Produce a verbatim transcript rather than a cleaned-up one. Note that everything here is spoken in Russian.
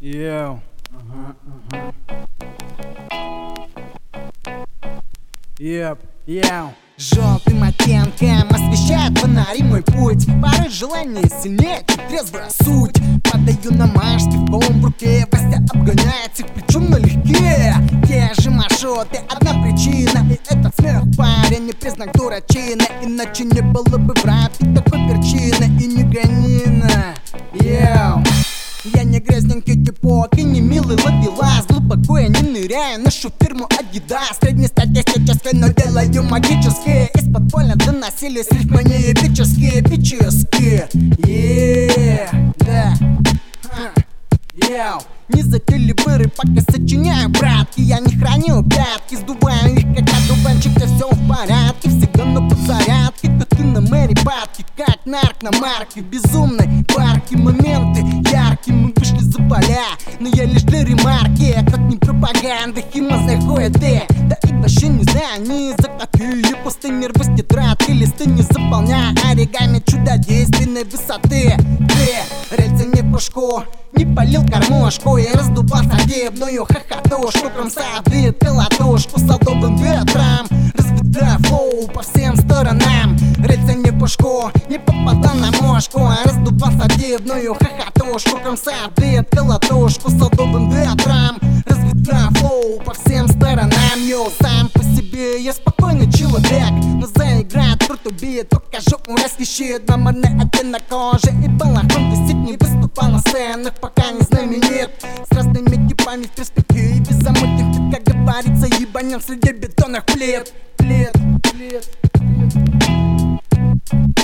Йоу. Ага, ага. Еп, йоу. Желтым оттенком освещает фонари мой путь. Порыв желания сильнее, чем трезвая суть. Падаю на машке, фон в руке. Вася обгоняет всех, причем налегке. Те же маршруты, одна причина. И этот смех парень не признак дурачины. Иначе не было бы в рэпе такой перчины. И не гонина. Йоу. Я не грязненький типок и не милый ловелас. Глубоко я не ныряю, ношу фирму Adidas. Среднестатистической, но делаю магические. Из подполья доносились рифмы неэпические, эпические. Еее, да. Йоу. Не затели выры, пока сочиняю, братки. Я не храню пятки, сдуваю их, как одуванчик, да все в порядке. Всегда на подзарядке, да ты на мэри бабки. Как нарк на марке, безумной парки. Моменты яркие, мы вышли за поля. Но я лишь для ремарки, как не пропаганда. Хима заходит, ты, да и вообще не знаю ни за какие пустые нервы с тетрадки. Листы не заполняя оригами чудодейственной высоты. Ты, рельсы не в пушку, не полил кормушку и раздувался дебную хохотушку. Кромсая бит колотушку солдовым ветром, разветвляя флоу по всем сторонам. Рельсы не в пушку, не попадал на мошку, а раздувался дебную хохотушку. Кромсая бит колотушку солдовым ветром, разветвляя флоу по всем сторонам. Йоу, сам по себе я спокойный человек, но заиграет крутой бит, только жопу расхищит. Маморный оттенок кожи и балахон висит. Не выступал на сценах, пока не знаменит. С разными типами в перспективе замутим, как говорится, ебанем среди бетонных плит. Плит, плит, плит.